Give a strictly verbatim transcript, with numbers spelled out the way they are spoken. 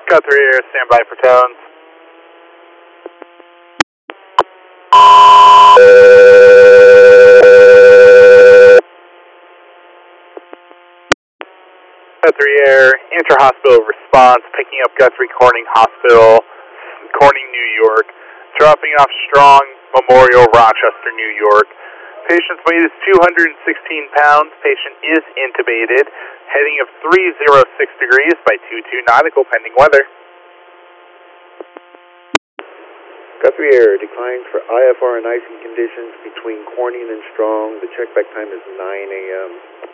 Guthrie Air, stand by for tones. Guthrie Air, inter-hospital response, picking up Guthrie Corning Hospital, Corning, New York, dropping off Strong Memorial, Rochester, New York. Patient's weight is two hundred sixteen pounds. Patient is intubated. Heading of three oh six degrees by two two nautical, pending weather. Guthrie Air declines for I F R and icing conditions between Corning and Strong. The checkback time is nine A M